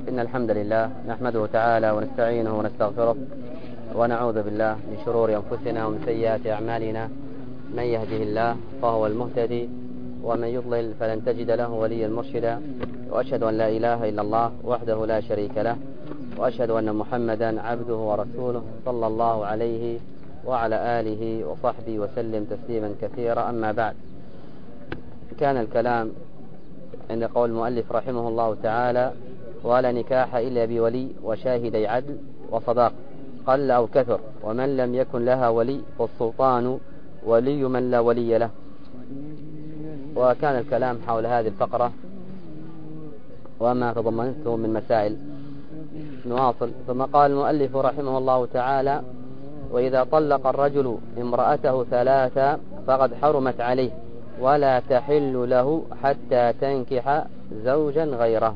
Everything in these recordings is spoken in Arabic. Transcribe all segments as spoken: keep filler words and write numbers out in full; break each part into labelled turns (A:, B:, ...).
A: إن الحمد لله نحمده تعالى ونستعينه ونستغفره ونعوذ بالله من شرور أنفسنا ومن سيئات أعمالنا. من يهده الله فهو المهتدي ومن يضلل فلن تجد له وليا مرشدا. وأشهد أن لا إله إلا الله وحده لا شريك له، وأشهد أن محمدا عبده ورسوله صلى الله عليه وعلى آله وصحبه وسلم تسليما كثيرا. أما بعد، كان الكلام عند قول المؤلف رحمه الله تعالى: ولا نكاح إلا بولي وشاهدي عدل وصداق قل أو كثر، ومن لم يكن لها ولي فالسلطان ولي من لا ولي له. وكان الكلام حول هذه الفقرة وما تضمنته من مسائل. نواصل. ثم قال المؤلف رحمه الله تعالى: وإذا طلق الرجل امرأته ثلاثا فقد حرمت عليه ولا تحل له حتى تنكح زوجا غيره.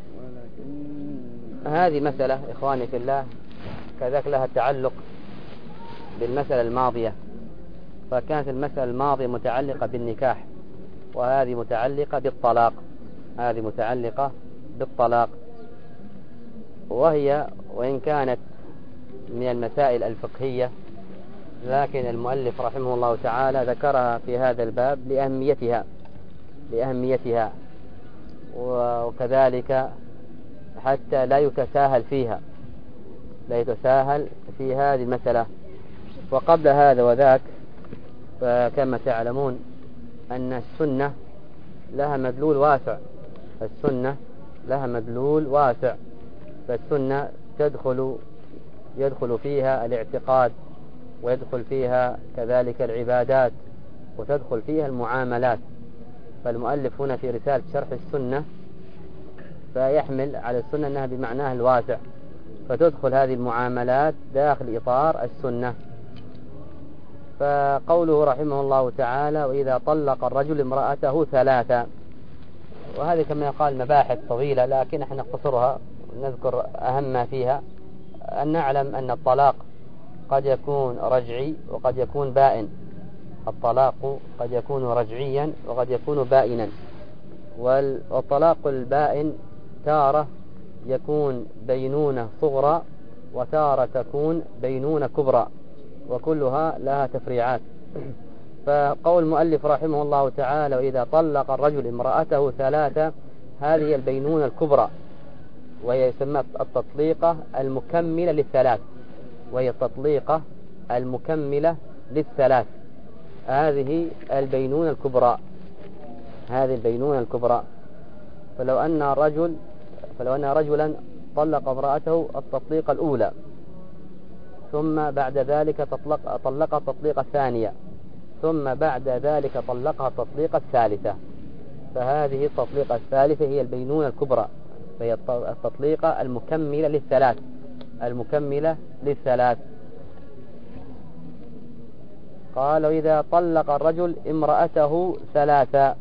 A: هذه مسألة إخواني في الله كذلك لها تعلق بالمسألة الماضية، فكانت المسألة الماضية متعلقة بالنكاح، وهذه متعلقة بالطلاق. هذه متعلقة بالطلاق، وهي وإن كانت من المسائل الفقهية لكن المؤلف رحمه الله تعالى ذكرها في هذا الباب لأهميتها لأهميتها وكذلك حتى لا يتساهل فيها لا يتساهل في هذه المسألة. وقبل هذا وذاك فكما تعلمون أن السنة لها مدلول واسع السنة لها مدلول واسع فالسنة تدخل يدخل فيها الاعتقاد، ويدخل فيها كذلك العبادات، وتدخل فيها المعاملات. فالمؤلف هنا في رسالة شرح السنة فيحمل على السنة أنها بمعناها الواسع، فتدخل هذه المعاملات داخل إطار السنة. فقوله رحمه الله تعالى: وإذا طلق الرجل امرأته ثلاثا، وهذه كما يقال مباحث طويلة لكن احنا نختصرها ونذكر أهم ما فيها. أن نعلم أن الطلاق قد يكون رجعي وقد يكون بائن. الطلاق قد يكون رجعيا وقد يكون بائنا. والطلاق البائن تارة يكون بينونة صغرى وتارة تكون بينونة كبرى، وكلها لها تفريعات. فقول المؤلف رحمه الله تعالى: وإذا طلق الرجل امرأته ثلاثة، هذه البينونة الكبرى، وهي يسمى التطليقة المكملة للثلاث وهي التطليقة المكملة للثلاث هذه البينونة الكبرى هذه البينونة الكبرى فلو أن رجل فلو أن رجلا طلق امرأته التطليقة الأولى، ثم بعد ذلك تطلق طلقها التطليقة الثانية، ثم بعد ذلك طلقها التطليقة الثالثة، فهذه التطليقة الثالثة هي البينونة الكبرى، فهي التطليقة المكملة للثلاث المكملة للثلاث قال: وإذا طلق الرجل امرأته ثلاثا.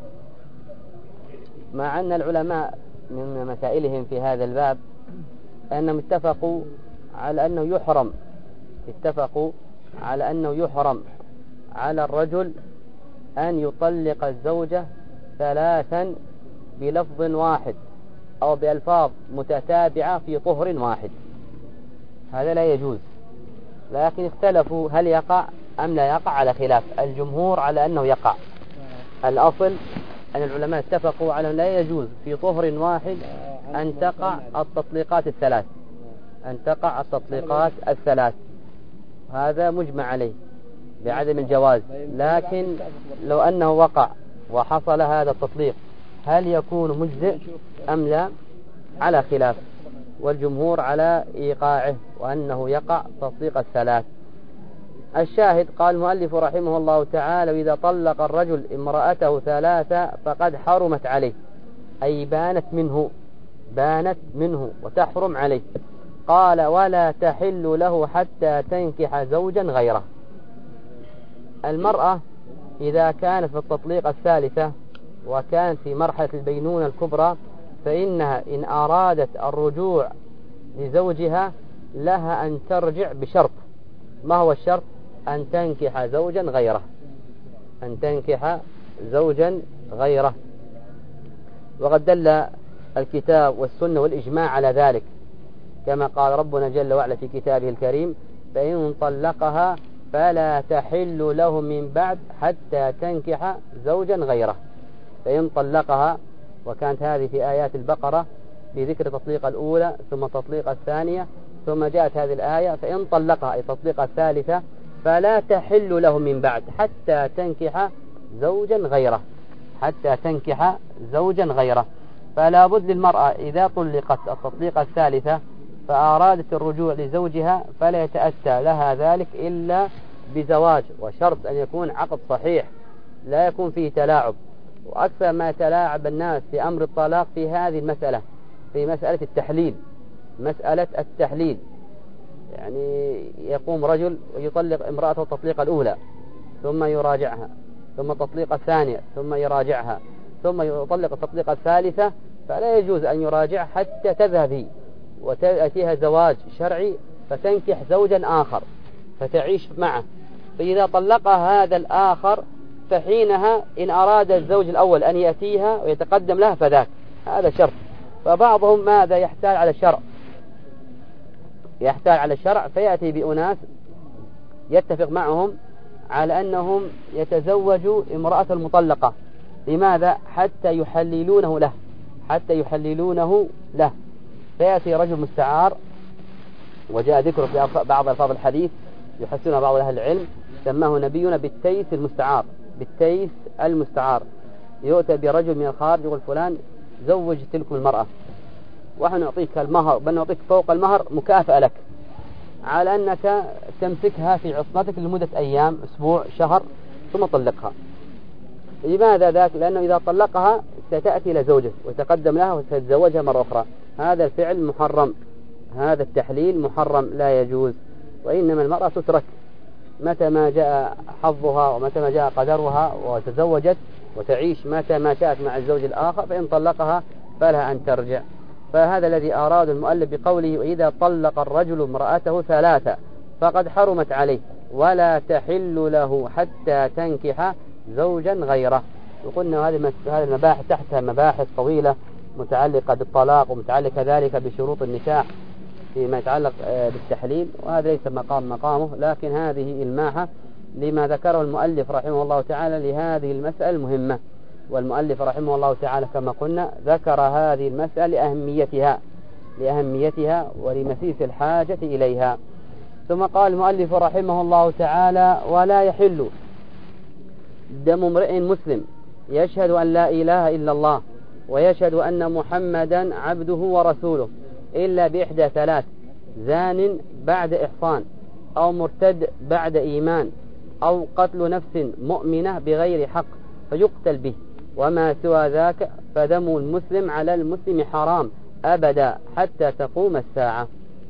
A: مع أن العلماء من مسائلهم في هذا الباب أنهم اتفقوا على أنه يحرم اتفقوا على أنه يحرم على الرجل أن يطلق الزوجة ثلاثا بلفظ واحد أو بألفاظ متتابعة في طهر واحد. هذا لا يجوز، لكن اختلفوا هل يقع أم لا يقع على خلاف. الجمهور على أنه يقع. الأصل أن العلماء اتفقوا على أن لا يجوز في طهر واحد أن تقع التطليقات الثلاث أن تقع التطليقات الثلاث هذا مجمع عليه بعدم الجواز. لكن لو أنه وقع وحصل هذا التطليق هل يكون مجزئ أم لا؟ على خلاف، والجمهور على إيقاعه وأنه يقع تطليق الثلاث. الشاهد قال المؤلف رحمه الله تعالى: وإذا طلق الرجل امرأته ثلاثة فقد حرمت عليه، أي بانت منه بانت منه وتحرم عليه. قال: ولا تحل له حتى تنكح زوجا غيره. المرأة إذا كانت في التطليقة الثالثة وكانت في مرحلة البينونة الكبرى فإنها إن أرادت الرجوع لزوجها لها أن ترجع بشرط. ما هو الشرط؟ أن تنكح زوجا غيره أن تنكح زوجا غيره وقد دل الكتاب والسنة والإجماع على ذلك، كما قال ربنا جل وعلا في كتابه الكريم: فإن طلقها فلا تحل له من بعد حتى تنكح زوجا غيره. فإن طلقها، وكانت هذه في آيات البقرة بذكر تطليق الأولى ثم تطليق الثانية، ثم جاءت هذه الآية فإن طلقها أي تطليق الثالثة فلا تحل له من بعد حتى تنكح زوجا غيره، حتى تنكح زوجا غيره. فلا بد للمرأة إذا طلقت التطليق الثالثة فأرادت الرجوع لزوجها فلا يتأتى لها ذلك إلا بزواج، وشرط أن يكون عقد صحيح لا يكون فيه تلاعب. وأكثر ما يتلاعب الناس في أمر الطلاق في هذه المسألة، في مسألة التحليل، مسألة التحليل. يعني يقوم رجل ويطلق امرأته التطليق الأولى ثم يراجعها، ثم التطليق الثانية ثم يراجعها، ثم يطلق التطليق الثالثة، فلا يجوز أن يراجع حتى تذهب وتأتيها زواج شرعي فتنكح زوجا آخر فتعيش معه. فإذا طلقها هذا الآخر فحينها إن أراد الزوج الأول أن يأتيها ويتقدم لها فذاك، هذا شرط. فبعضهم ماذا يحتال على الشرع، يحتال على الشرع فيأتي بأناس يتفق معهم على أنهم يتزوجوا امرأة المطلقة. لماذا؟ حتى يحللونه له، حتى يحللونه له. فيأتي رجل مستعار، وجاء ذكره في بعض ألفاظ الحديث يحسنها بعض أهل العلم، سماه نبينا بالتيس المستعار، بالتيس المستعار. يؤتى برجل من الخارج يقول: فلان زوج تلك المرأة ونحن نعطيك المهر، بل نعطيك فوق المهر مكافأة لك على أنك تمسكها في عصمتك لمدة أيام، أسبوع، شهر، ثم طلقها. لماذا ذاك؟ لأنه إذا طلقها ستأتي إلى زوجه ويتقدم لها وتتزوجها مرة أخرى. هذا الفعل محرم، هذا التحليل محرم لا يجوز. وإنما المرأة تترك متى ما جاء حظها ومتى ما جاء قدرها وتزوجت وتعيش متى ما شاءت مع الزوج الآخر، فإن طلقها فلها أن ترجع. فهذا الذي أراد المؤلف بقوله: وإذا طلق الرجل امرأته ثلاثة فقد حرمت عليه ولا تحل له حتى تنكح زوجا غيره. وقلنا هذه المباحث تحتها مباحث طويلة متعلقة بالطلاق ومتعلقة كذلك بشروط النكاح فيما يتعلق بالتحليل، وهذا ليس مقام مقامه، لكن هذه الماحة لما ذكره المؤلف رحمه الله تعالى لهذه المسألة المهمة. والمؤلف رحمه الله تعالى كما قلنا ذكر هذه المسألة لأهميتها لأهميتها ولمسيس الحاجة إليها. ثم قال المؤلف رحمه الله تعالى: ولا يحل دم امرئ مسلم يشهد أن لا إله إلا الله ويشهد أن محمدا عبده ورسوله إلا بإحدى ثلاث: زان بعد إحصان، أو مرتد بعد إيمان، أو قتل نفس مؤمنة بغير حق فيقتل به، وما سوى ذاك فدم المسلم على المسلم حرام أبدا حتى تقوم الساعة.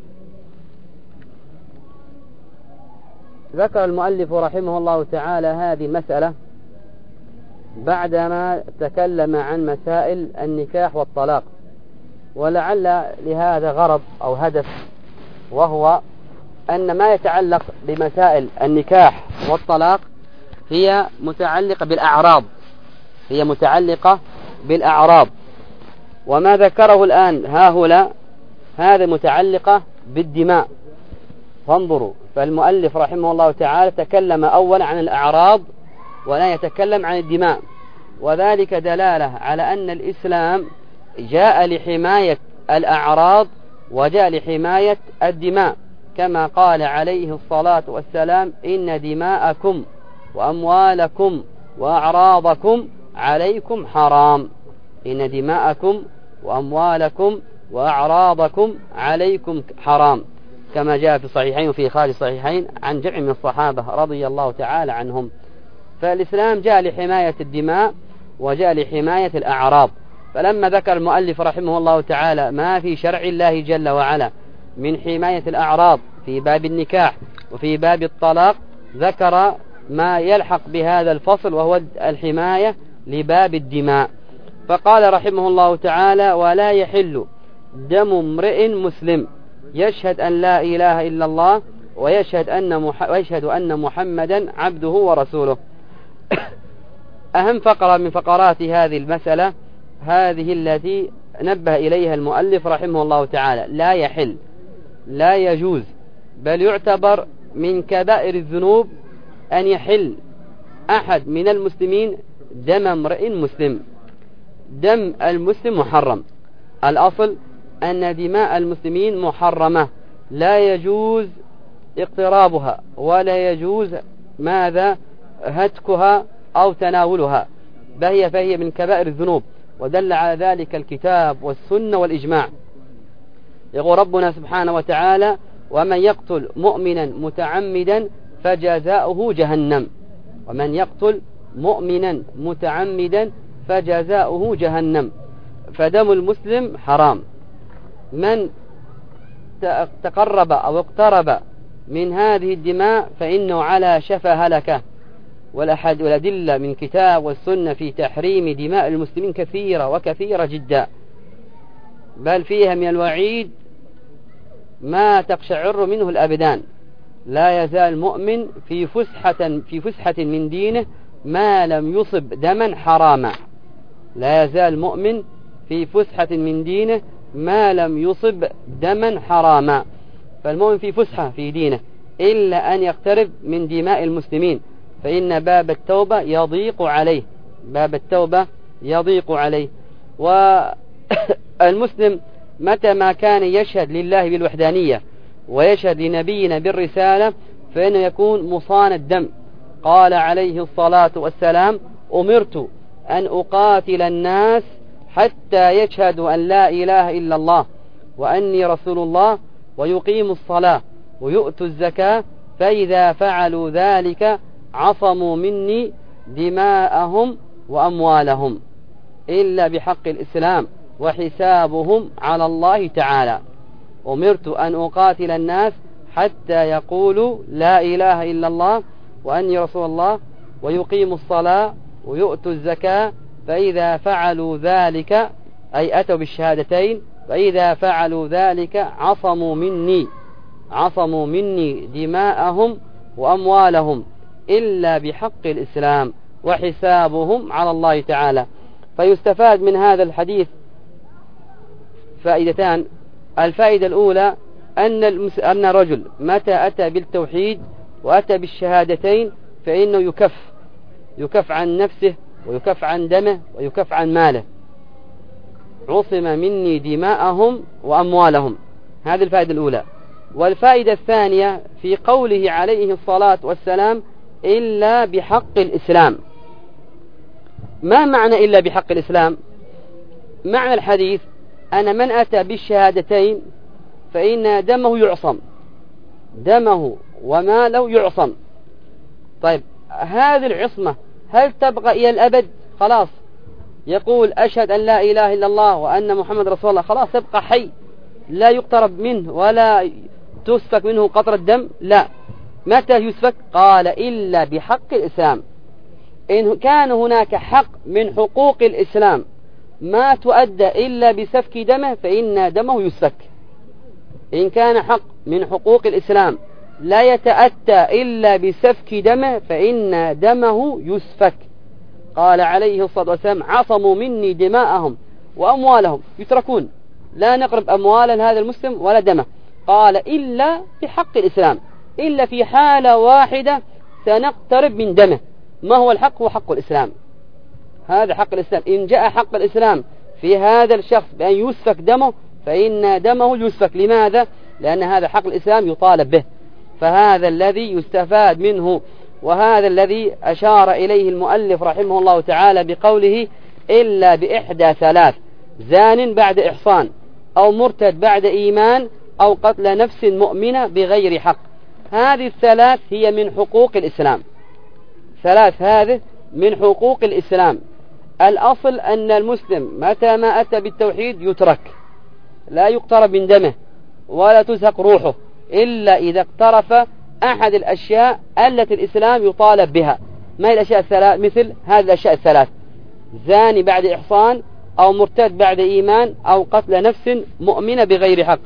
A: ذكر المؤلف رحمه الله تعالى هذه المسألة بعدما تكلم عن مسائل النكاح والطلاق، ولعل لهذا غرض أو هدف، وهو أن ما يتعلق بمسائل النكاح والطلاق هي متعلقة بالأعراض، هي متعلقة بالأعراض. وما ذكره الآن هاهنا هذا متعلقة بالدماء. فانظروا، فالمؤلف رحمه الله تعالى تكلم أولا عن الأعراض ولا يتكلم عن الدماء، وذلك دلالة على أن الإسلام جاء لحماية الأعراض وجاء لحماية الدماء، كما قال عليه الصلاة والسلام: إن دماءكم وأموالكم وأعراضكم عليكم حرام. إن دماءكم وأموالكم وأعراضكم عليكم حرام، كما جاء في الصحيحين وفي خارج الصحيحين عن جمع من الصحابة رضي الله تعالى عنهم. فالإسلام جاء لحماية الدماء وجاء لحماية الأعراض. فلما ذكر المؤلف رحمه الله تعالى ما في شرع الله جل وعلا من حماية الأعراض في باب النكاح وفي باب الطلاق، ذكر ما يلحق بهذا الفصل وهو الحماية لباب الدماء. فقال رحمه الله تعالى: ولا يحل دم امرئ مسلم يشهد أن لا إله إلا الله ويشهد أن, مح... ويشهد أن محمدا عبده ورسوله. أهم فقرة من فقرات هذه المسألة هذه التي نبه إليها المؤلف رحمه الله تعالى: لا يحل، لا يجوز، بل يعتبر من كبائر الذنوب أن يحل أحد من المسلمين دم امرئ مسلم. دم المسلم محرم، الأصل أن دماء المسلمين محرمة، لا يجوز اقترابها ولا يجوز ماذا هتكها أو تناولها، فهي فهي من كبائر الذنوب، ودل على ذلك الكتاب والسنة والإجماع. يقول ربنا سبحانه وتعالى: ومن يقتل مؤمنا متعمدا فجزاؤه جهنم. ومن يقتل مؤمنا متعمدا فجزاؤه جهنم. فدم المسلم حرام. من تقرب أو اقترب من هذه الدماء فإنه على شفا هلكة. والأحد والأدلة من كتاب والسنة في تحريم دماء المسلمين كثيرة وكثيرة جدا، بل فيها من الوعيد ما تقشعر منه الأبدان. لا يزال مؤمن في فسحة في فسحة من دينه ما لم يصب دما حراما. لا يزال مؤمن في فسحة من دينه ما لم يصب دما حراما. فالمؤمن في فسحة في دينه إلا أن يقترب من دماء المسلمين، فإن باب التوبة يضيق عليه، باب التوبة يضيق عليه. والمسلم متى ما كان يشهد لله بالوحدانية ويشهد لنبينا بالرسالة فإنه يكون مصان الدم. قال عليه الصلاة والسلام: أمرت أن أقاتل الناس حتى يشهدوا أن لا إله إلا الله وأني رسول الله ويقيموا الصلاة ويؤتوا الزكاة، فإذا فعلوا ذلك عصموا مني دماءهم وأموالهم إلا بحق الإسلام وحسابهم على الله تعالى. أمرت أن أقاتل الناس حتى يقولوا لا إله إلا الله وأني رسول الله ويقيموا الصلاة ويؤتوا الزكاة، فإذا فعلوا ذلك أي أتوا بالشهادتين، فإذا فعلوا ذلك عصموا مني عصموا مني دماءهم وأموالهم إلا بحق الإسلام وحسابهم على الله تعالى. فيستفاد من هذا الحديث فائدتان. الفائدة الأولى أن أن رجل متى أتى بالتوحيد وأتى بالشهادتين فإنه يكف يكف عن نفسه ويكف عن دمه ويكف عن ماله. عصم مني دماءهم وأموالهم. هذه الفائدة الأولى. والفائدة الثانية في قوله عليه الصلاة والسلام: إلا بحق الإسلام. ما معنى إلا بحق الإسلام؟ معنى الحديث أن من أتى بالشهادتين فإن دمه يعصم، دمه وماله يعصم. طيب هذه العصمة هل تبقى إلى الأبد؟ خلاص يقول أشهد أن لا إله إلا الله وأن محمد رسول الله، خلاص يبقى حي لا يقترب منه ولا تسفك منه قطرة دم؟ لا. متى يسفك؟ قال: إلا بحق الإسلام. إن كان هناك حق من حقوق الإسلام ما تؤدى إلا بسفك دمه فإن دمه يسفك. إن كان حق من حقوق الإسلام لا يتأتى إلا بسفك دمه فإن دمه يسفك. قال عليه الصلاة والسلام: عصموا مني دماءهم وأموالهم، يتركون، لا نقرب أموال هذا المسلم ولا دمه. قال: إلا بحق الإسلام، إلا في حالة واحدة سنقترب من دمه. ما هو الحق؟ هو حق الإسلام. هذا حق الإسلام. إن جاء حق الإسلام في هذا الشخص بأن يسفك دمه فإن دمه يسفك. لماذا؟ لأن هذا حق الإسلام يطالب به. فهذا الذي يستفاد منه، وهذا الذي أشار إليه المؤلف رحمه الله تعالى بقوله: إلا بإحدى ثلاث: زان بعد إحصان، أو مرتد بعد إيمان، أو قتل نفس مؤمنة بغير حق. هذه الثلاث هي من حقوق الإسلام. ثلاث هذه من حقوق الإسلام. الأصل أن المسلم متى ما أتى بالتوحيد يترك، لا يقترب من دمه ولا تزهق روحه إلا إذا اقترف أحد الأشياء التي الإسلام يطالب بها. ما هي الأشياء الثلاث؟ مثل هذه الأشياء الثلاث: زاني بعد إحصان، أو مرتد بعد إيمان، أو قتل نفس مؤمنة بغير حق.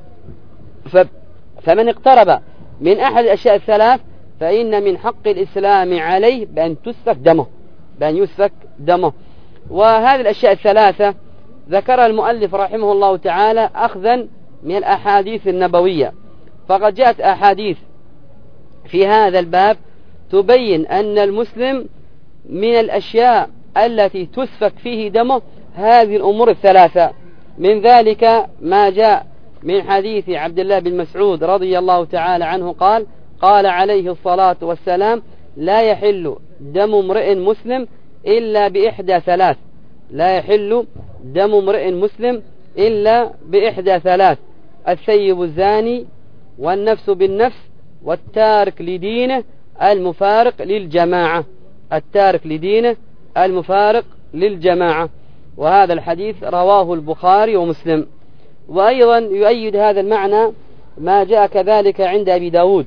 A: فمن اقترب من أحد الأشياء الثلاث فإن من حق الإسلام عليه بأن تسفك دمه بأن يسفك دمه. وهذه الأشياء الثلاثة ذكر المؤلف رحمه الله تعالى أخذا من الأحاديث النبوية، فقد جاءت أحاديث في هذا الباب تبين أن المسلم من الأشياء التي تسفك فيه دمه هذه الأمور الثلاثة. من ذلك ما جاء من حديث عبد الله بن مسعود رضي الله تعالى عنه قال قال عليه الصلاة والسلام: لا يحل دم امرئ مسلم إلا بإحدى ثلاث لا يحل دم امرئ مسلم إلا بإحدى ثلاث الثيب الزاني والنفس بالنفس والتارك لدينه المفارق للجماعة التارك لدينه المفارق للجماعة. وهذا الحديث رواه البخاري ومسلم. وأيضا يؤيد هذا المعنى ما جاء كذلك عند أبي داود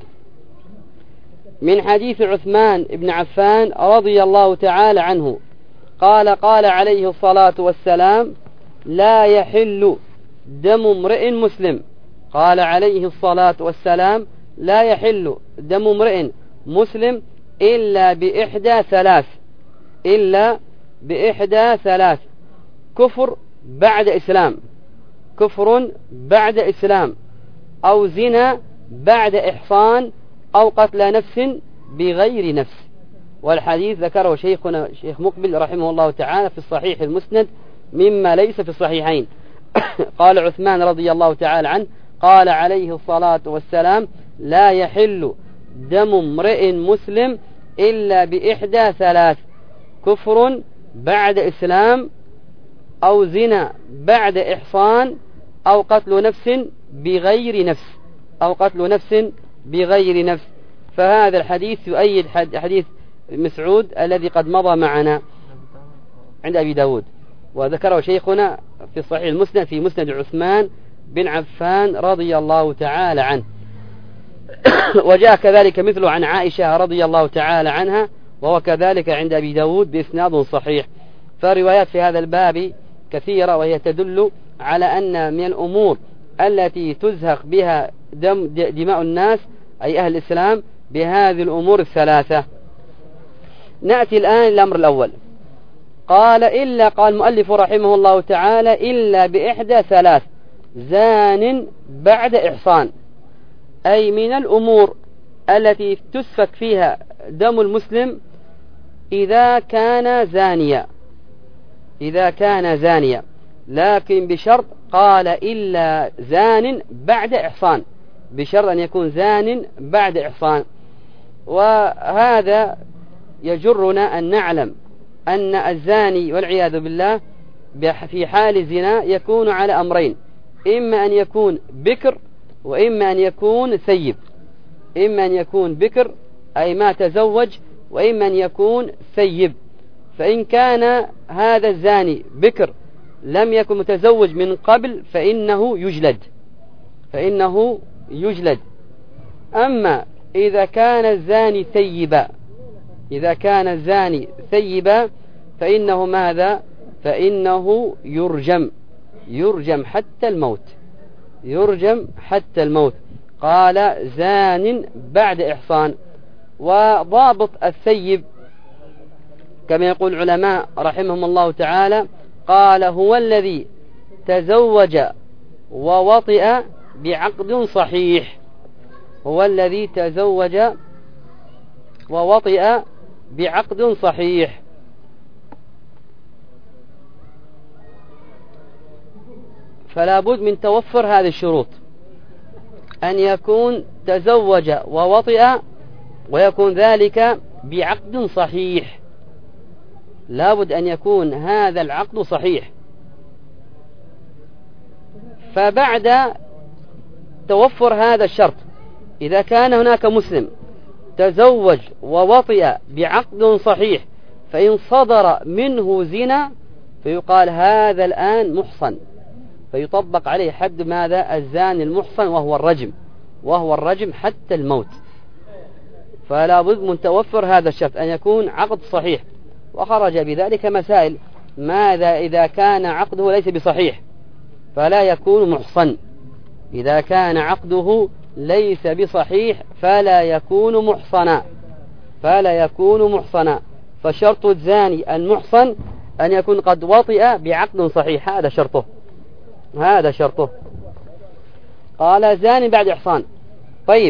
A: من حديث عثمان بن عفان رضي الله تعالى عنه قال قال عليه الصلاة والسلام: لا يحل دم امرئ مسلم قال عليه الصلاة والسلام: لا يحل دم امرئ مسلم إلا بإحدى ثلاث إلا بإحدى ثلاث كفر بعد إسلام كفر بعد إسلام أو زنا بعد إحصان أو قتل نفس بغير نفس. والحديث ذكره شيخنا شيخ مقبل رحمه الله تعالى في الصحيح المسند مما ليس في الصحيحين. قال عثمان رضي الله تعالى عنه قال عليه الصلاة والسلام: لا يحل دم امرئ مسلم إلا بإحدى ثلاث كفر بعد إسلام أو زنا بعد إحصان أو قتل نفس بغير نفس أو قتل نفس بغير نفس. فهذا الحديث يؤيد حديث مسعود الذي قد مضى معنا عند أبي داود، وذكره شيخنا في الصحيح المسند في مسند عثمان بن عفان رضي الله تعالى عنه. وجاء كذلك مثله عن عائشة رضي الله تعالى عنها، وهو كذلك عند أبي داود بإسناد صحيح. فروايات في هذا الباب كثيرة، وهي تدل على أن من الأمور التي تزهق بها دم دماء الناس أي أهل الإسلام بهذه الأمور الثلاثة. نأتي الآن الأمر الأول. قال إلا قال المؤلف رحمه الله تعالى: إلا بإحدى ثلاث زان بعد إحصان، أي من الأمور التي تسفك فيها دم المسلم إذا كان زانيا إذا كان زانيا لكن بشرط قال إلا زان بعد إحصان، بشرط أن يكون زان بعد إحصان. وهذا يجرنا أن نعلم أن الزاني والعياذ بالله في حال الزنا يكون على أمرين: إما أن يكون بكر وإما أن يكون ثيب إما أن يكون بكر أي ما تزوج، وإما أن يكون ثيب. فإن كان هذا الزاني بكر لم يكن متزوج من قبل فإنه يجلد فإنه يجلد أما إذا كان الزاني ثيبا إذا كان الزاني ثيبا فإنه ماذا؟ فإنه يرجم يرجم حتى الموت يرجم حتى الموت. قال: زان بعد إحصان. وضابط الثيب كما يقول العلماء رحمهم الله تعالى، قال: هو الذي تزوج ووطئ بعقد صحيح هو الذي تزوج ووطئ بعقد صحيح. فلا بد من توفر هذه الشروط: أن يكون تزوج ووطئ، ويكون ذلك بعقد صحيح. لا بد أن يكون هذا العقد صحيح. فبعد توفر هذا الشرط، إذا كان هناك مسلم تزوج ووطئ بعقد صحيح فإن صدر منه زنا فيقال هذا الآن محصن، فيطبق عليه حد ماذا؟ الزاني المحصن، وهو الرجم وهو الرجم حتى الموت. فلا بد من توفر هذا الشرط أن يكون عقد صحيح. وخرج بذلك مسائل: ماذا إذا كان عقده ليس بصحيح فلا يكون محصن؟ إذا كان عقده ليس بصحيح فلا يكون محصنا فلا يكون محصنا فشرط الزاني المحصن أن يكون قد وطئ بعقد صحيح، هذا شرطه، هذا شرطه. قال زاني بعد إحصان. طيب،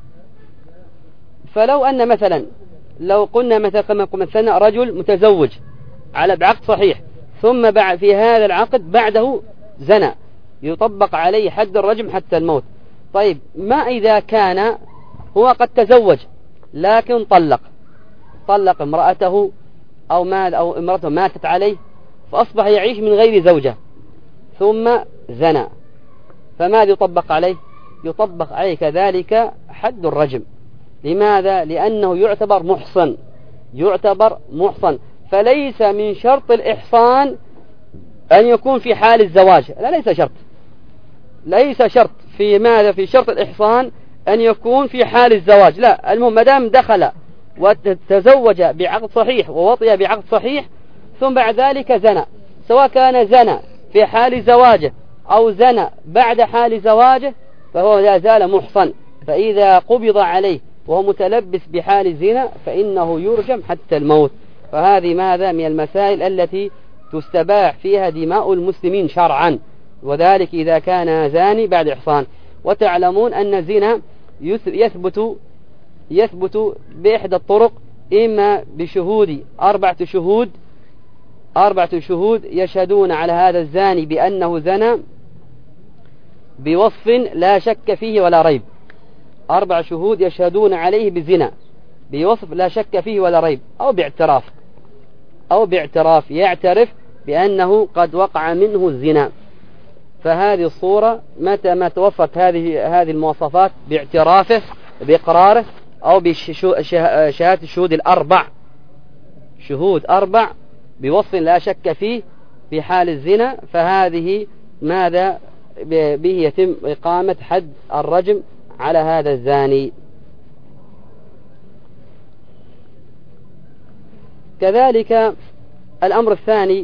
A: فلو أن مثلا لو قلنا مثلا كما مثلنا رجل متزوج على بعقد صحيح، ثم بعد في هذا العقد بعده زنا، يطبق عليه حد الرجم حتى الموت. طيب، ما إذا كان هو قد تزوج لكن طلق طلق امرأته أو مات أو امرأته ماتت عليه، فأصبح يعيش من غير زوجة ثم زنا، فماذا يطبق عليه؟ يطبق عليه كذلك حد الرجم. لماذا؟ لأنه يعتبر محصن، يعتبر محصن. فليس من شرط الإحصان أن يكون في حال الزواج، لا، ليس شرط، ليس شرط في ماذا في شرط الإحصان أن يكون في حال الزواج، لا، المهم مدام دخل وتزوج بعقد صحيح ووطئ بعقد صحيح ثم بعد ذلك زنا، سواء كان زنا في حال زواجه أو زنا بعد حال زواجه، فهو لا زال محصن. فإذا قبض عليه وهو متلبس بحال الزنا فإنه يرجم حتى الموت. فهذه ماذا من المسائل التي تستباح فيها دماء المسلمين شرعا، وذلك إذا كان زاني بعد إحصان. وتعلمون أن الزنا يثبت يثبت بإحدى الطرق، إما بشهود أربعة شهود أربعة شهود يشهدون على هذا الزاني بأنه زنى بوصف لا شك فيه ولا ريب، أربع شهود يشهدون عليه بالزنا بوصف لا شك فيه ولا ريب، أو باعتراف أو باعتراف يعترف بأنه قد وقع منه الزنا. فهذه الصورة متى ما توفرت هذه هذه المواصفات باعترافه بإقراره أو بشهادة الشهود الأربع، شهود أربع بوصف لا شك فيه في حال الزنا، فهذه ماذا به يتم إقامة حد الرجم على هذا الزاني. كذلك الأمر الثاني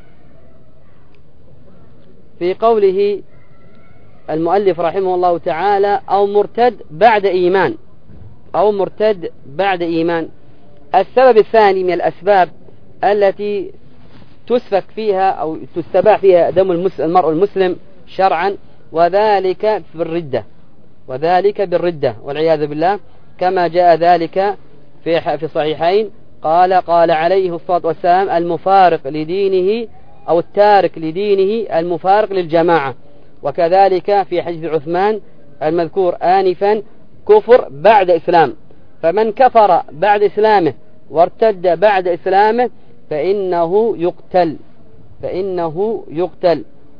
A: في قوله المؤلف رحمه الله تعالى أو مرتد بعد إيمان، أو مرتد بعد إيمان. السبب الثاني من الأسباب التي تسفك فيها أو تستباح فيها دم المرء المسلم شرعا، وذلك بالردة، وذلك بالردة والعياذ بالله، كما جاء ذلك في في صحيحين. قال قال عليه الصلاة والسلام المفارق لدينه أو التارك لدينه المفارق للجماعة. وكذلك في حديث عثمان المذكور آنفا كفر بعد إسلام، فمن كفر بعد إسلامه وارتد بعد إسلامه فإنه يقتل فإنه يقتل.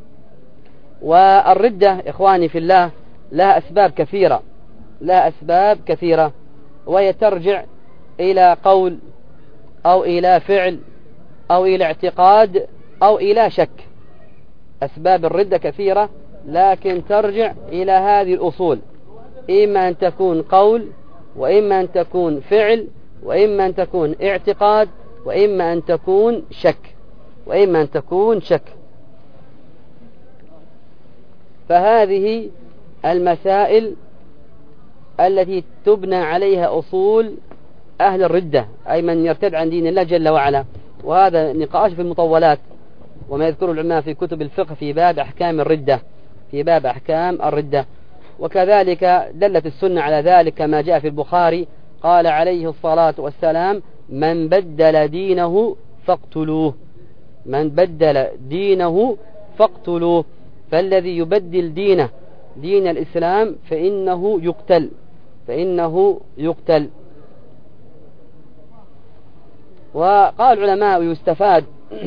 A: والردة إخواني في الله لها أسباب كثيرة لها أسباب كثيرة وهي ترجع إلى قول أو إلى فعل أو إلى اعتقاد أو إلى شك. أسباب الردة كثيرة، لكن ترجع إلى هذه الأصول، إما أن تكون قول، وإما أن تكون فعل، وإما أن تكون اعتقاد، وإما أن تكون شك وإما أن تكون شك فهذه المسائل التي تبنى عليها أصول أهل الردة، أي من يرتد عن دين الله جل وعلا. وهذا نقاش في المطولات، وما يذكر العلماء في كتب الفقه في باب أحكام الردة في باب أحكام الردة. وكذلك دلت السنة على ذلك كما جاء في البخاري، قال عليه الصلاة والسلام من بدل دينه فاقتلوه من بدل دينه فاقتلوه فالذي يبدل دينه دين الإسلام فإنه يقتل فإنه يقتل. وقال العلماء يستفاد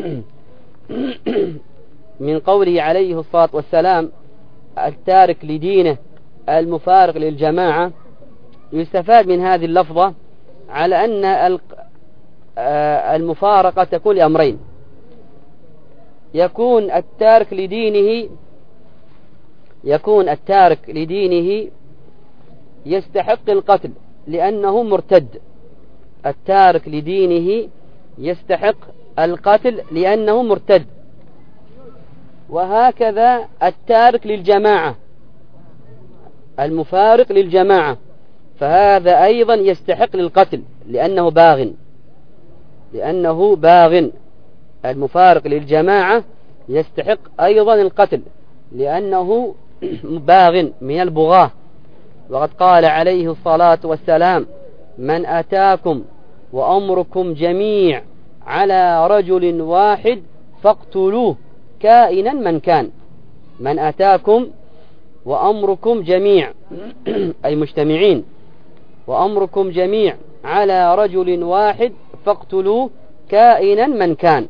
A: من قوله عليه الصلاة والسلام التارك لدينه المفارق للجماعة، يستفاد من هذه اللفظة على أن المفارقة تكون لأمرين: يكون التارك لدينه يكون التارك لدينه يستحق القتل لأنه مرتد التارك لدينه يستحق القتل لأنه مرتد. وهكذا التارك للجماعة المفارق للجماعة، فهذا أيضا يستحق للقتل لأنه باغ لأنه باغ المفارق للجماعة يستحق أيضا القتل، لأنه باغ من البغاة. وقد قال عليه الصلاة والسلام: من أتاكم وأمركم جميع على رجل واحد فاقتلوه كائنا من كان. من أتاكم وأمركم جميع أي مجتمعين، وأمركم جميع على رجل واحد فاقتلوه كائنا من كان.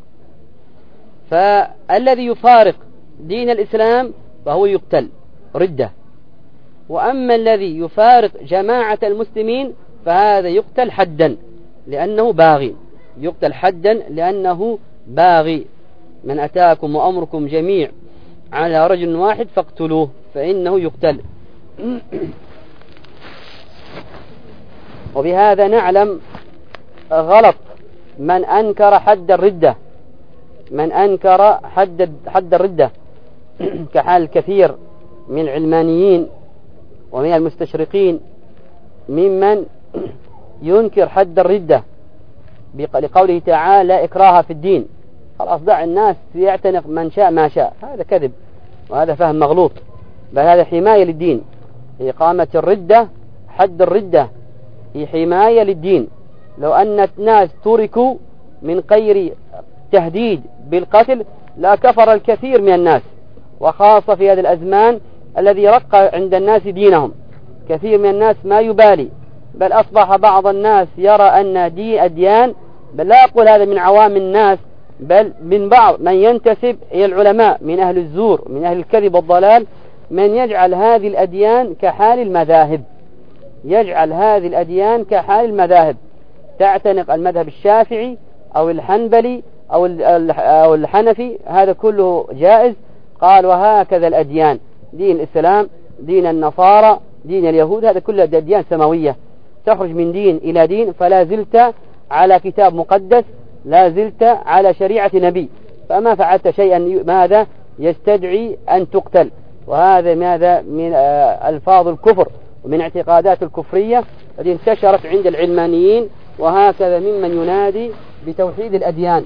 A: فالذي يفارق دين الإسلام فهو يقتل ردة، وأما الذي يفارق جماعة المسلمين فهذا يقتل حدا لأنه باغي، يقتل حدا لأنه باغي. من أتاكم وأمركم جميع على رجل واحد فاقتلوه فإنه يقتل. وبهذا نعلم غلط من أنكر حد الردة، من أنكر حد حد الردة كحال كثير من العلمانيين ومن المستشرقين ممن ينكر حد الردة لقوله تعالى: لا إكراه في الدين، خلاص دع الناس يعتنق من شاء ما شاء. هذا كذب وهذا فهم مغلوط، بل هذا حماية للدين. إقامة الردة، حد الردة هي حماية للدين. لو أن الناس تركوا من غير تهديد بالقتل لا كفر الكثير من الناس، وخاصة في هذه الأزمان الذي رق عند الناس دينهم. كثير من الناس ما يبالي، بل أصبح بعض الناس يرى أن دين أديان، بل لا أقول هذا من عوام الناس، بل من بعض من ينتسب إلى العلماء من أهل الزور من أهل الكذب والضلال، من يجعل هذه الأديان كحال المذاهب، يجعل هذه الأديان كحال المذاهب، تعتنق المذهب الشافعي أو الحنبلي أو الحنفي، هذا كله جائز. قال: وهكذا الأديان، دين الإسلام، دين النصارى، دين اليهود، هذا كله أديان سماوية، تخرج من دين إلى دين، فلا زلت على كتاب مقدس، لا زلت على شريعة نبي، فما فعلت شيئا ماذا يستدعي أن تقتل. وهذا ماذا من ألفاظ الكفر ومن اعتقادات الكفرية التي انتشرت عند العلمانيين، وهكذا ممن ينادي بتوحيد الأديان.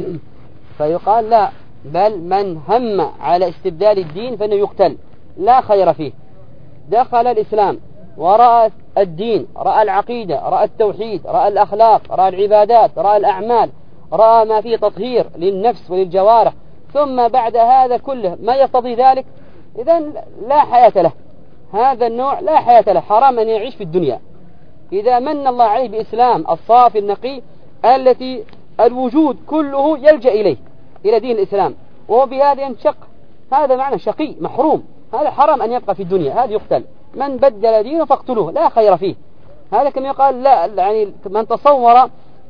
A: فيقال لا، بل من هم على استبدال الدين فإنه يقتل، لا خير فيه. دخل الإسلام ورأى الدين، رأى العقيدة، رأى التوحيد، رأى الأخلاق، رأى العبادات، رأى الأعمال، رأى ما فيه تطهير للنفس وللجوارح، ثم بعد هذا كله ما يقتضي ذلك، إذن لا حياة له. هذا النوع لا حياة له، حرام أن يعيش في الدنيا. إذا من الله عليه بإسلام الصافي النقي التي الوجود كله يلجأ إليه، إلى دين الإسلام، وهو بهذا ينشق، هذا معنى شقي محروم، هذا حرام أن يبقى في الدنيا، هذا يقتل. من بدل دينه فاقتلوه، لا خير فيه. هذا كما يقال، لا يعني من تصور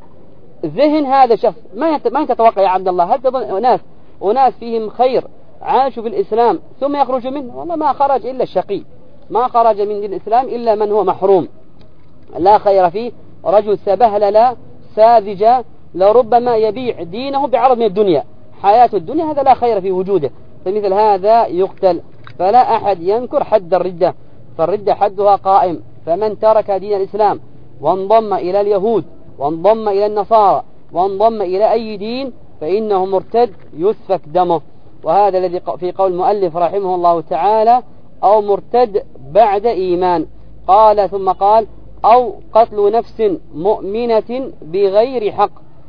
A: ذهن هذا الشخص ما ما تتوقع يا عبد الله، هل تظن أناس أناس فيهم خير عاشوا في الإسلام ثم يخرجوا منه؟ والله ما خرج إلا الشقي، ما خرج من دين الإسلام إلا من هو محروم، لا خير فيه. رجل سبهلل ساذج لربما يبيع دينه بعرض من الدنيا، حياة الدنيا، هذا لا خير في وجوده، فمثل هذا يقتل. فلا أحد ينكر حد الردة، فالردة حدها قائم. فمن ترك دين الإسلام وانضم إلى اليهود وانضم إلى النصارى وانضم إلى أي دين فإنه مرتد يسفك دمه. وهذا الذي في قول المؤلف رحمه الله تعالى: أو مرتد بعد إيمان. قال ثم قال: أو قتل نفس مؤمنة بغير حق،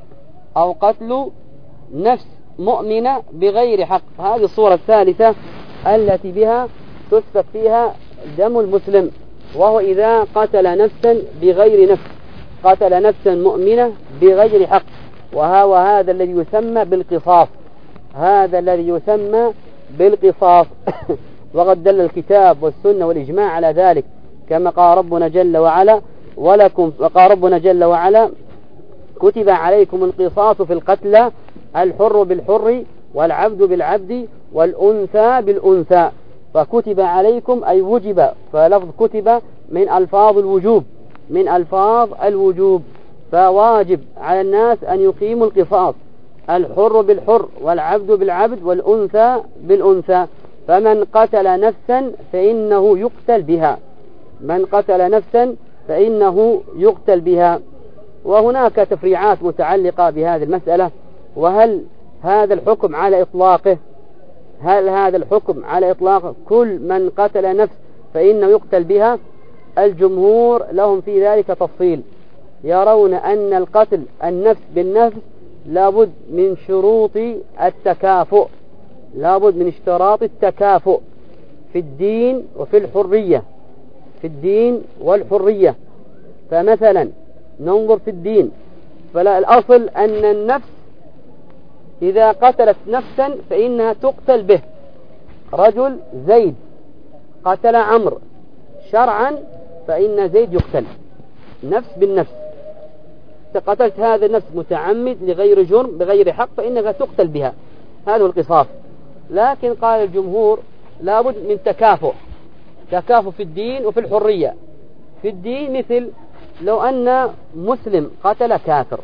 A: أو قتل نفس مؤمنة بغير حق. هذه الصورة الثالثة التي بها تسفك فيها دم المسلم، وهو إذا قتل نفسا بغير نفس، قتل نفسا مؤمنة بغير حق، وهذا الذي يسمى بالقصاص، هذا الذي يسمى بالقصاص. وقد دل الكتاب والسنة والإجماع على ذلك، كما قال ربنا جل وعلا: ولكم وقال ربنا جل وعلا: كتب عليكم القصاص في القتلى، الحر بالحر والعبد بالعبد والأنثى بالأنثى. فكتب عليكم أي وجب، فلفظ كتب من ألفاظ الوجوب، من ألفاظ الوجوب، فواجب على الناس أن يقيموا القصاص، الحر بالحر والعبد بالعبد والأنثى بالأنثى. فمن قتل نفسا فإنه يقتل بها، من قتل نفسا فإنه يقتل بها. وهناك تفريعات متعلقة بهذه المسألة، وهل هذا الحكم على إطلاقه هل هذا الحكم على إطلاقه كل من قتل نفس فإنه يقتل بها؟ الجمهور لهم في ذلك تفصيل، يرون أن القتل النفس بالنفس لابد من شروط التكافؤ، لابد من اشتراط التكافؤ في الدين وفي الحرية، في الدين والحرية. فمثلا ننظر في الدين، فلا الأصل أن النفس إذا قتلت نفسا فإنها تقتل به. رجل زيد قتل عمرو شرعا فإن زيد يقتل نفس بالنفس. قتلت هذا النفس متعمد لغير جرم بغير حق فإنها تقتل بها، هذا هو القصاص. لكن قال الجمهور لابد من تكافؤ، تكافؤ في الدين وفي الحرية. في الدين مثل لو أن مسلم قتل كافر،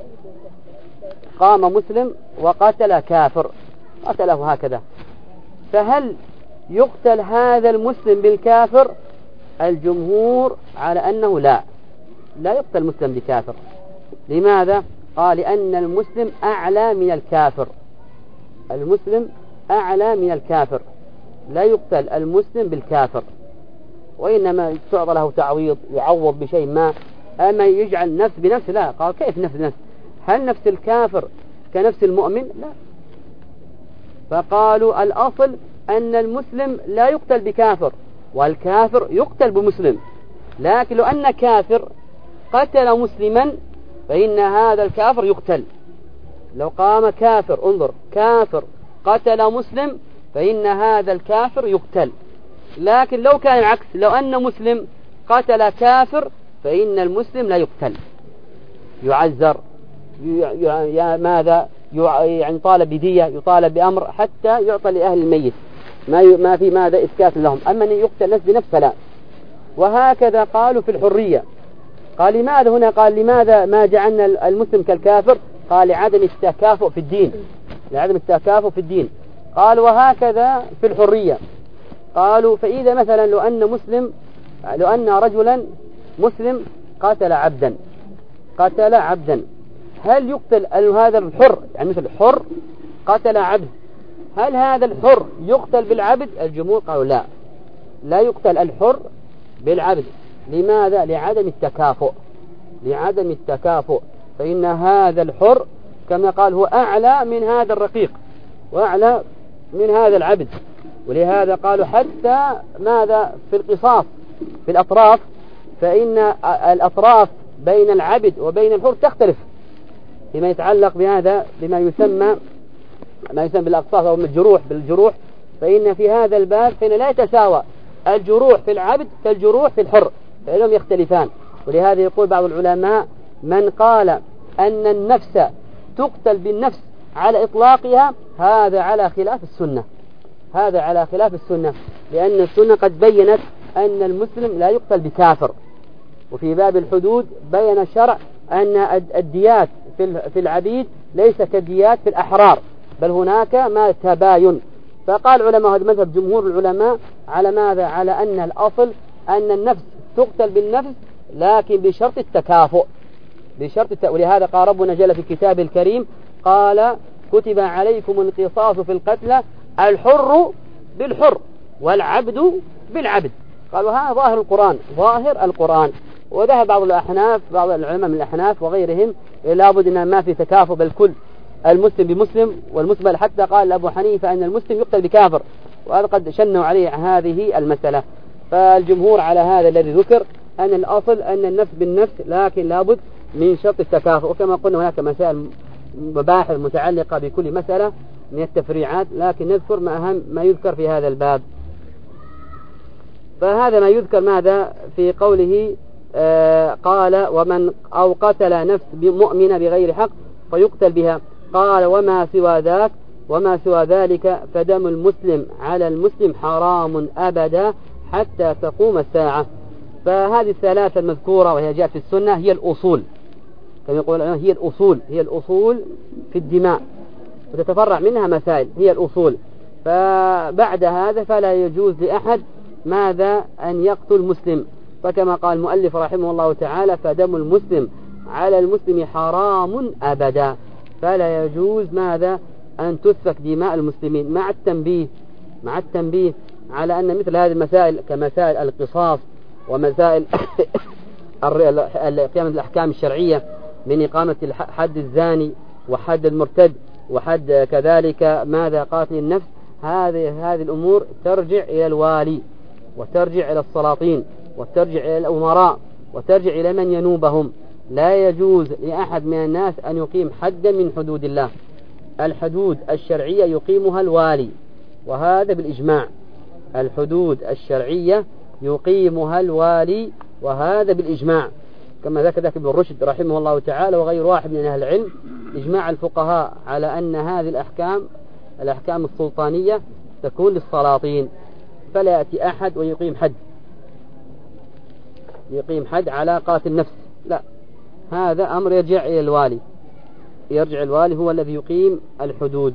A: قام مسلم وقتل كافر قتله هكذا، فهل يقتل هذا المسلم بالكافر؟ الجمهور على أنه لا لا يقتل مسلم بكافر. لماذا؟ قال لأن المسلم أعلى من الكافر، المسلم أعلى من الكافر، لا يقتل المسلم بالكافر، وإنما تعطى له تعويض يعوض بشيء ما. أما يجعل نفس بنفس لا. قال كيف نفس بنفس؟ هل نفس الكافر كنفس المؤمن؟ لا. فقالوا الأصل أن المسلم لا يقتل بكافر والكافر يقتل بمسلم. لكن لو أن كافر قتل مسلما فإن هذا الكافر يقتل. لو قام كافر، انظر، كافر قتل مسلم فإن هذا الكافر يقتل. لكن لو كان العكس، لو أن مسلم قتل كافر فإن المسلم لا يقتل، يعذر، يا ماذا يعني طالب بدية، يطالب بأمر حتى يعطى لأهل الميت، ما ما في ماذا إسكات لهم. أما أن يقتل نفس بنفس لا. وهكذا قالوا في الحرية. قال لماذا هنا؟ قال لماذا ما جعلنا المسلم كالكافر؟ قال لعدم التكافؤ في الدين، لعدم التكافؤ في الدين. قال وهكذا في الحرية. قالوا فإذا مثلا لو أن مسلم لو أن رجلا مسلم قتل عبدا قتل عبدا هل يقتل هذا الحر؟ يعني مثل حر قتل عبد، هل هذا الحر يقتل بالعبد؟ الجمهور قالوا لا، لا يقتل الحر بالعبد. لماذا؟ لعدم التكافؤ، لعدم التكافؤ. فإن هذا الحر كما قال هو أعلى من هذا الرقيق وأعلى من هذا العبد. ولهذا قالوا حتى ماذا في القصاص في الأطراف، فإن الأطراف بين العبد وبين الحر تختلف فيما يتعلق بهذا بما يسمى ما يسمى بالأقصاص أو الجروح بالجروح. فإن في هذا الباب فإن لا يتساوى الجروح في العبد كالجروح في الحر، فإنهم يختلفان. ولهذا يقول بعض العلماء من قال أن النفس تقتل بالنفس على إطلاقها هذا على خلاف السنة، هذا على خلاف السنة، لأن السنة قد بينت أن المسلم لا يقتل بكافر. وفي باب الحدود بين الشرع أن الديات في العبيد ليس كالديات في الأحرار، بل هناك ما تباين. فقال علماء هذا مذهب جمهور العلماء على ماذا؟ على أن الأصل أن النفس تقتل بالنفس لكن بشرط التكافؤ، بشرط الت... ولهذا قال ربنا جل في الكتاب الكريم قال كتب عليكم القصاص في القتلى الحر بالحر والعبد بالعبد. قالوا هذا ظاهر القرآن، ظاهر القرآن. وذهب بعض الأحناف بعض العلماء من الأحناف وغيرهم لابد أن ما في تكافؤ بل كل المسلم بمسلم والمسلم، حتى قال أبو حنيفة أن المسلم يقتل بكافر، وهذا قد شنوا عليه هذه المسألة. فالجمهور على هذا الذي ذكر أن الأصل أن النفس بالنفس لكن لابد من شرط التكافؤ. وكما قلنا هناك مسائل مباحث متعلقة بكل مسألة من التفريعات، لكن نذكر ما أهم ما يذكر في هذا الباب. فهذا ما يذكر ماذا في قوله آه قال ومن أو قتل نفس مؤمنة بغير حق فيقتل بها. قال وما سوى ذاك وما سوى ذلك فدم المسلم على المسلم حرام أبدا حتى تقوم الساعة. فهذه الثلاثة المذكورة وهي جاءت في السنة هي الأصول، كما يقول هي الأصول هي الأصول في الدماء، وتتفرع منها مسائل هي الأصول. فبعد هذا فلا يجوز لأحد ماذا أن يقتل مسلم. فكما قال المؤلف رحمه الله تعالى فدم المسلم على المسلم حرام أبدا. فلا يجوز ماذا أن تسفك دماء المسلمين، مع التنبيه مع التنبيه على أن مثل هذه المسائل كمسائل القصاص ومسائل قيام الأحكام الشرعية من إقامة حد الزاني وحد المرتد وحد كذلك ماذا قاتل النفس، هذه هذه الأمور ترجع إلى الوالي وترجع إلى السلاطين وترجع إلى الأمراء وترجع إلى من ينوبهم. لا يجوز لأحد من الناس أن يقيم حدا من حدود الله. الحدود الشرعية يقيمها الوالي، وهذا بالإجماع. الحدود الشرعية يقيمها الوالي، وهذا بالإجماع، كما ذكر ذاك ابن رشد رحمه الله تعالى وغير واحد من أهل العلم. إجماع الفقهاء على أن هذه الأحكام الأحكام السلطانية تكون للسلاطين، فلا يأتي أحد ويقيم حد يقيم حد على قاتل نفس، لا، هذا أمر يرجع إلى الوالي. يرجع الوالي هو الذي يقيم الحدود.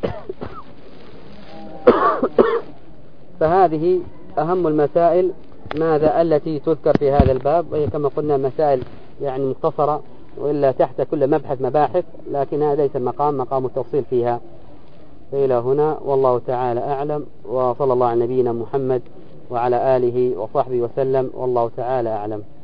A: فهذه أهم المسائل ماذا التي تذكر في هذا الباب، وهي كما قلنا مسائل يعني مختصرة، وإلا تحت كل مبحث مباحث، لكن هذا ليس المقام مقام التفصيل فيها. إلى هنا والله تعالى أعلم، وصلى الله على نبينا محمد وعلى آله وصحبه وسلم، والله تعالى أعلم.